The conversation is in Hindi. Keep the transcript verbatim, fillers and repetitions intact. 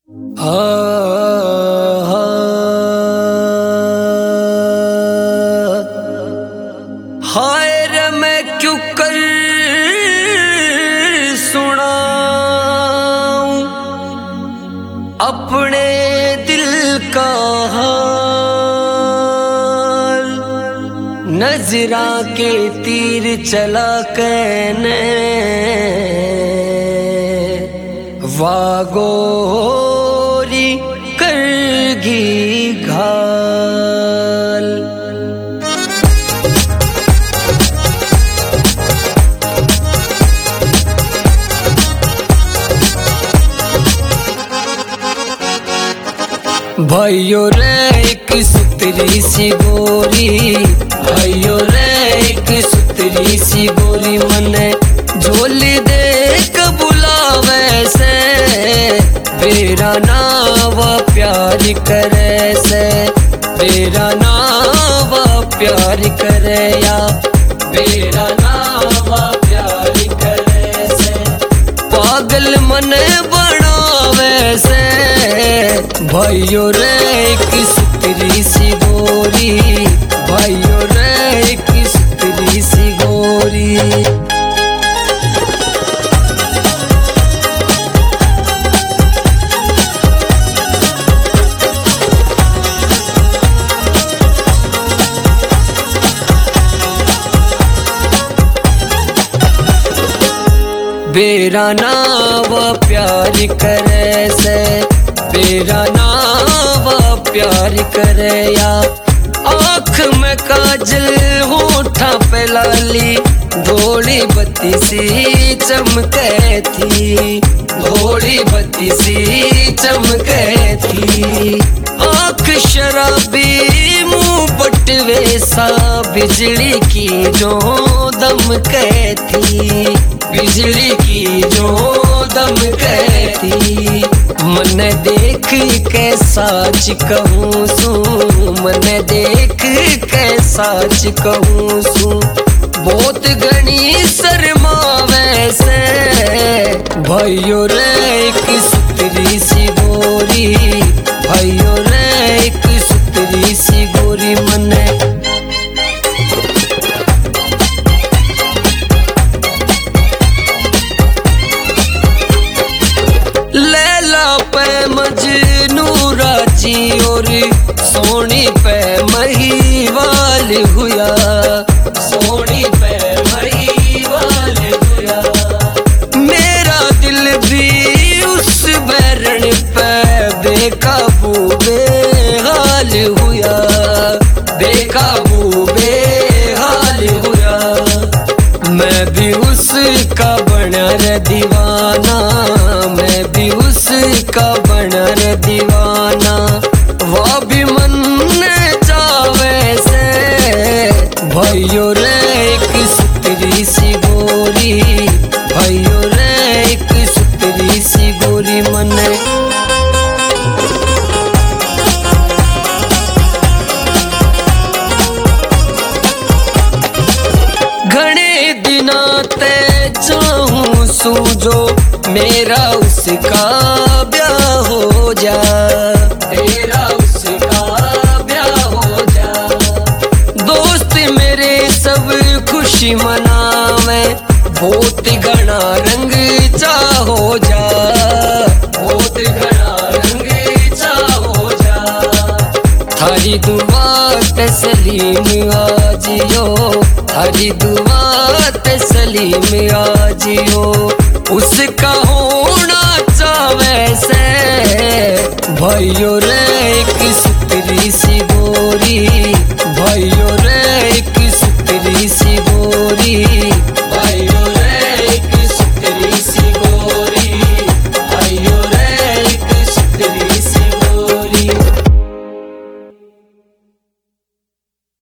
हाय रे मैं क्यों कर सुनाऊं अपने दिल का हाल, नजरा के तीर चला कहने वागोरी करगी घाल। भाइयों रे एक सुतरी सी गोरी, भाइयों रे एक सुतरी सी गोरी मने झोली दे बुलावे से, मेरा नावा प्यार करे से, मेरा नावा प्यार करे या मेरा नावा प्यार करे से, पागल मने बनावे से। भाइयों रे एक सुतरी सी गोरी, भाइयों रे एक सुतरी सी गोरी। बेरा नावा प्यार करे से, बेरा नावा प्यार करे या आँख में काजल होठा पे लाली, धोड़ी बत्ती सी चमके थी, धोड़ी बत्ती सी चमके थी। आँख शराबी मुँह बटवे सा बिजली की जो दमके थी, बिजली की जो दमके थी। मन देख के साच कहूँ सू, मन देख के साच कहूँ सू, बहुत घनी शर्मावे से। भाइयों रे एक सुतरी सी गोरी, भाइयों रे एक सुतरी सी गोरी मने मजनू राजी और सोनी पे महीवाल हुआ, सोनी पे महीवाल हुआ। मेरा दिल भी उस बैरण पे बेकाबू बेहाल हुआ, बेकाबू बेहाल हुआ। मैं भी उसका बना रे दीवाना, मैं भी उसका बना रे दीवाना, वो भी मन चावे से। भाइयों रे एक सुतरी सी गोरी, भाइयों रे एक सुतरी सी गोरी मने घने दिना ते चाहूं सूझो मेरा उसका ब्याह हो जा, मेरा उसका ब्याह हो जा। दोस्त मेरे सब खुशी मनावे, बहुत घना रंग चा हो जा, बहुत घना रंग चा हो जा। थारी दुआ तसलीम आजियो, थारी दुआ तसलीम आजियो, उसका होना चावे से। भाइयों रे एक सुतरी सी गोरी,